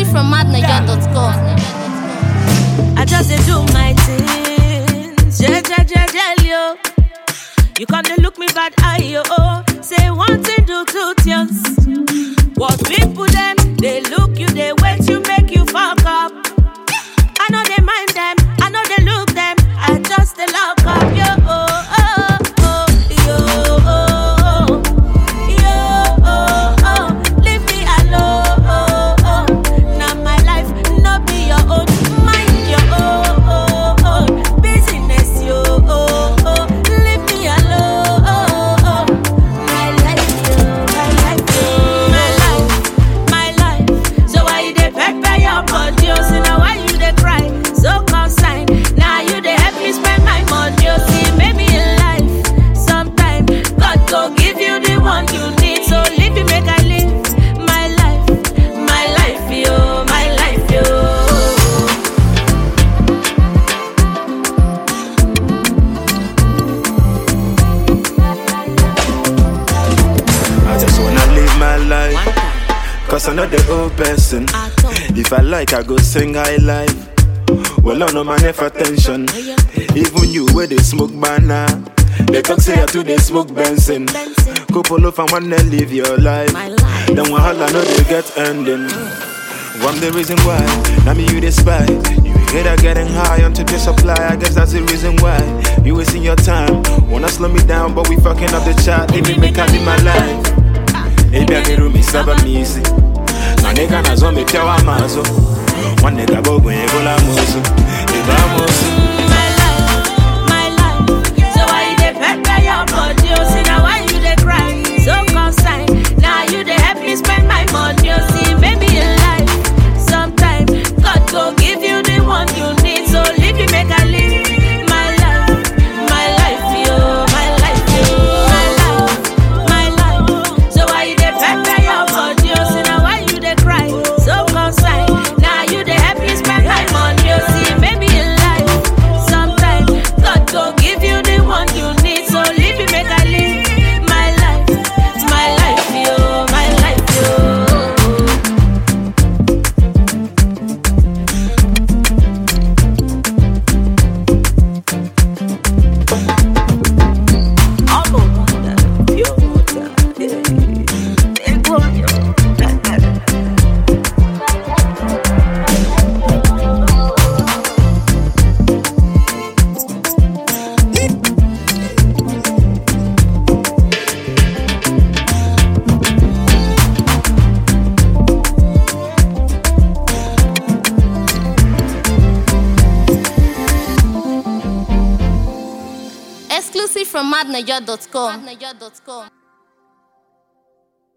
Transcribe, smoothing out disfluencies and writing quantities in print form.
Exclusive from madniger.com. I just dey do my things, yo. You come to look me bad eye, yo. Say one thing, do two things. What people them, they look you, they wait you, make you fuck up. I know they mind them, I know they look them, I just they lock up, yo. Leave me alone. Now my life no be your own, mind your own business, yo. Leave me alone. My life, yo, my life, yo, my life. So why you dey pepper your body? See now why you dey cry? So consign. Now you dey help me spend my money. You see, maybe in life, sometime God go give you the one you need. So leave me make I live my life, yo, my life, yo. I just wanna live my life, cause I'm not the old person. If I like, I go sing high life. Well, I know my never attention. Even you where they smoke banana, they talk say I too they smoke Benson. Couple of and wanna live your life. Then one holla know they get ending. One the reason why, now me you despise. You hate her getting high on tip your supply. I guess that's the reason why you wasting your time. Wanna slow me down, but we fucking up the chat. Leave me make I live my life. Maybe I get me saba easy. My nigga na zo me pia wa mazo. One nigga go go la mozo. My life. So why you dey pepper your body? See now why you dey cry? So consign. Now you dey help me spend my money. You see, maybe in life, sometime God go give you the one you need. So leave me make I live my life, yo, my life, yo, my life. So why you dey pepper your body? See now why you dey cry? So consign. Now you dey help me spend my money. You see, maybe in life, sometime God go give you the one you need. So leave me make I live my life, yo, my life, yo. Exclusive from madniger.com.